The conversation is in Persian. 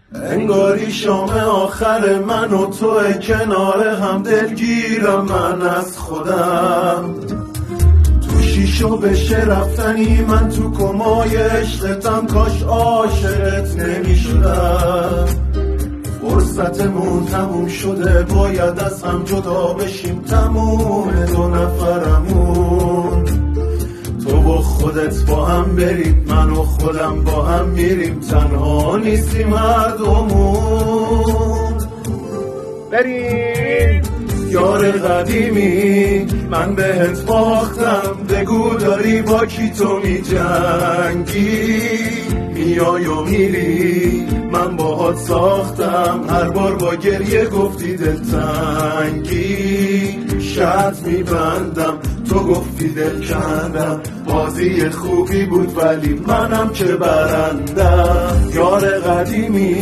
انگاری شام آخر من و توه کنار هم، دلگیرم من از خودم. تو شیشو بشه رفتنی، من تو کمای عشقتم، کاش عاشقت نمیشدم. فرصتمون تموم شده، باید از هم جدا بشیم، تموم دو نفرمون. تو و خودت با هم بریم، من و خودم با هم میریم، تنها نیستیم هر دومون. بریم یار قدیمی، من بهت باختم، بگو داری با کی تو می جنگی؟ میای و میری، من باهات ساختم، هر بار با گریه گفتی دلتنگی. شرط میبندم، تو گفتی دل کندم، بازی خوبی بود ولی منم که برندم. یار قدیمی